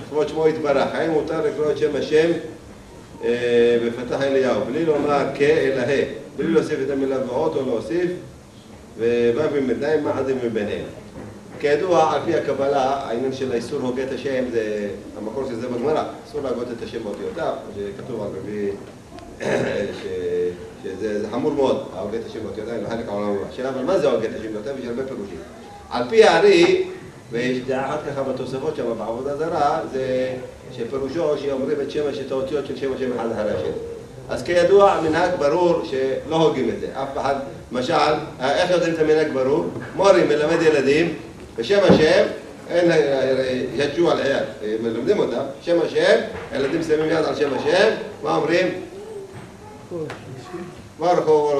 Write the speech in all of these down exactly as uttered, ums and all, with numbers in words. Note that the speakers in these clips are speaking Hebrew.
לכבוד שמו יתברך. האם מותר לקרוא את שם השם בפתח אליהו, בלי לומר כ אלא ה, בלי להוסיף את המילה ועוד או להוסיף, ובא במתנאים מה חדים מביניהם. כידוע, על פי הקבלה, העניין של האיסור הוגה את השם, זה המקור של זה בגמרא. אסור להגות את השם באותיותיו, שכתוב על רבי, שזה חמור מאוד, ההוגה את השם באותיותיו, לא חלק העולם הבא. השאלה, אבל מה זה הוגה את השם באותיותיו? יש הרבה פירושים. על פי הארי, ויש דעה אחת ככה בתוספות שם בעבודה זרה, זה שפירושו שאומרים את שם את האותיות של שם השם אחד אחרי השם. אז כידוע, מנהג ברור שלא הוגים את זה. אף אחד, למשל, איך יודעים את המנהג ברור? מורים מלמד ילדים, בשם השם, אין ידשו על היד, מלמדים אותם, שם השם, ילדים שמים יד על שם השם, מה אומרים? ברוך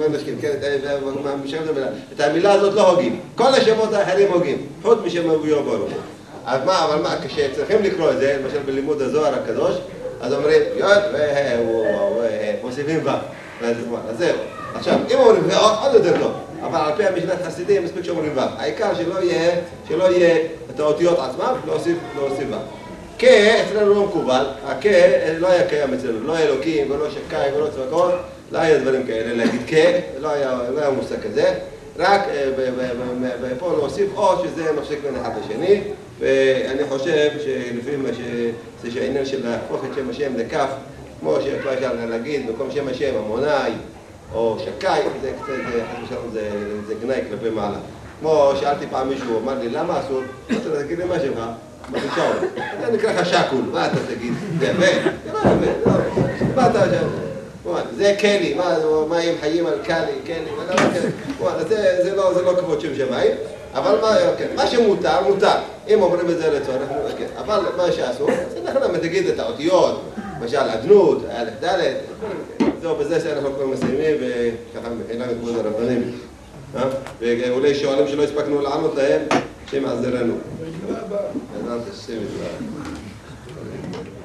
את המילה הזאת לא הוגים, כל השמות האחרים הוגים, חוץ משם אביו ברוך. אז מה, אבל מה, כשצריכים לקרוא את זה, למשל בלימוד הזוהר הקדוש, אז אומרים יוד והה, מוסיפים ו. אז זהו. עכשיו, אם אומרים ו, עוד יותר טוב, אבל על פי המשנת חסידים מספיק שאומרים ו. העיקר שלא יהיה, שלא יהיה את האותיות עצמם, להוסיף ו. כ, אצלנו לא מקובל, הכ לא היה קיים אצלנו, לא אלוקים ולא שקאי ולא צבקות, לא היה דברים כאלה, להגיד כ, לא היה מושג כזה, רק פה להוסיף או שזה מפסיק בין אחד לשני, ואני חושב שלפי מה שזה שהעניין של להפוך את שם השם לכף, כמו שאפשר להגיד, במקום שם השם המוני או שקאי, זה גנאי כלפי מעלה. כמו שאלתי פעם מישהו, אמר לי, למה אסור? אתה תגיד לי מה שלך? מה זה שאול? זה נקרא לך שקול, מה אתה תגיד? זה יפה? מה אתה חושב? זה קלי, מה הם חיים על קלי, קלי, זה לא כבוד שם שמיים, אבל מה שמותר, מותר. אם אומרים את זה לצורך, אבל מה שאסור, אז אנחנו תגיד את האותיות, למשל עדנות, א' ד', זהו, בזה שאנחנו כבר מסיימים, וככה מכינה את כבוד הרבנים. ואולי שואלים שלא הספקנו לענות להם, שמעזרנו. בעזרת השם יתברך.